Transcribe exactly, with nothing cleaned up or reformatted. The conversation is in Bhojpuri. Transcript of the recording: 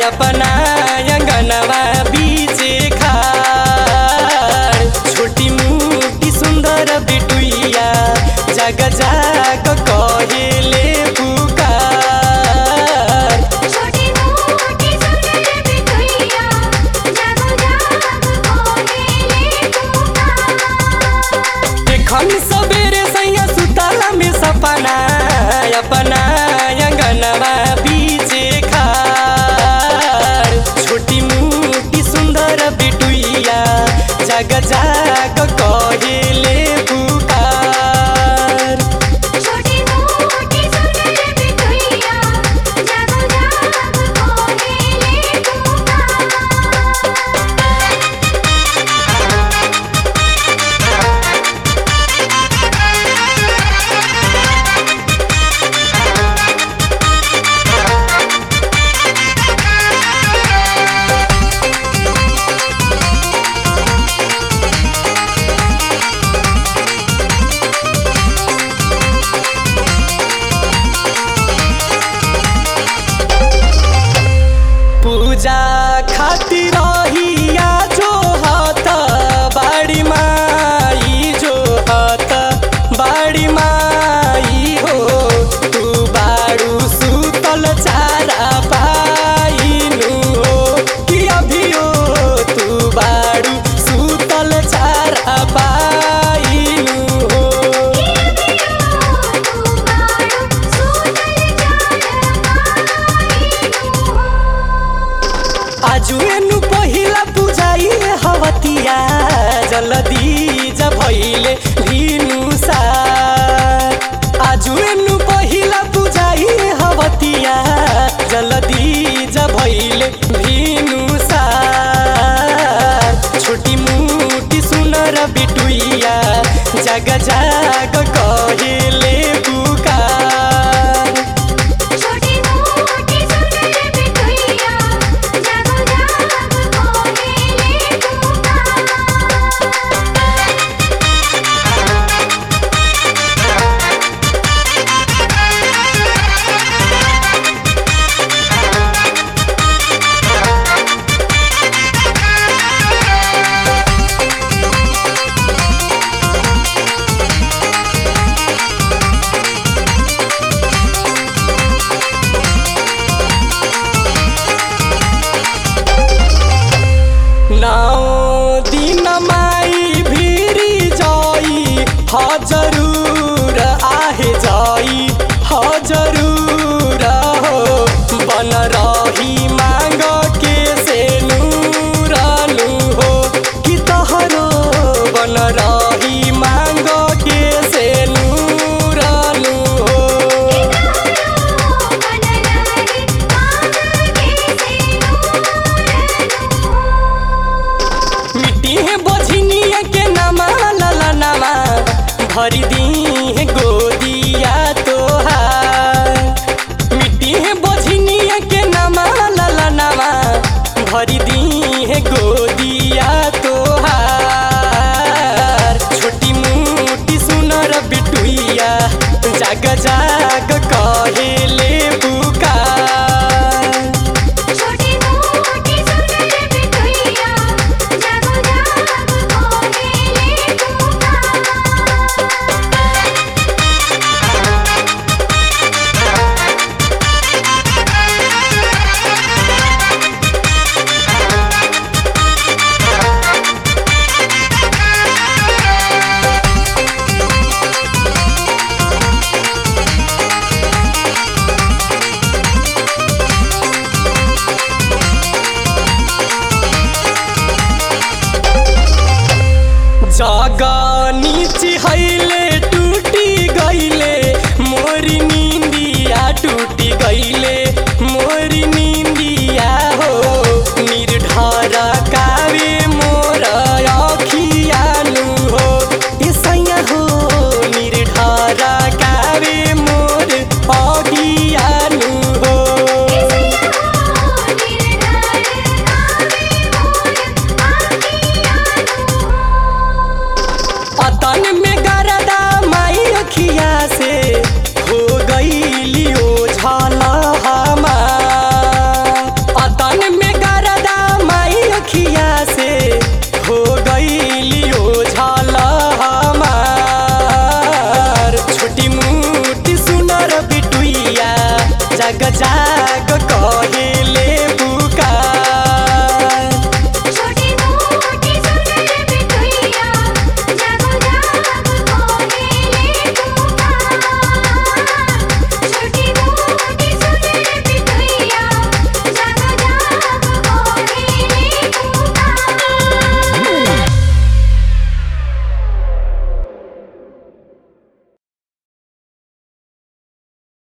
अपना अंगनवा बीचे खाड़ छोटी मोटी सुंदर बिटुइया जग जाग कहेले पुकार। छोटी मोटी सुंदर बिटुइया जग जाग कहेले पुकार। देखन सबेरे सैया सुतला में सपना अपना अंगनवा बीचे खाड़ छोटी मोटी सुंदर बिटुइया जग जाग कहेले पुकार। छोटी मोटी सुंदर बिटुइया जग जाग कहेले पुकार। पूजा खातिर रहिया जो हाथ बाड़ी माई जो हाथ बाड़ी माई हो तू बाड़ू सुतल चारा पाइनु हो कि अभियो तू बाड़ू सुतल चारा पाइनु हो। आजुएनु पहिला पूजाई हवतिया जल्दी जब भइले भिनुसार। आजुएनु पहिला पूजाई हवतिया जल्दी जब भइले भिनुसार। छोटी मोटी सुनर बिटुइया जग जाग कहेले पुकार। छोटी मोटी सुंदर बिटुइया जग जाग कहेले पुकार। नौ दिन माई भिरी जाई ह जरूर आहे जाई ह जरूर हो बन रही मांग के से नूरानु हो कि तहरो बन रही मांग के से नूरानु हो। मिट्टी है बझनिया के नामा लला नामा भरी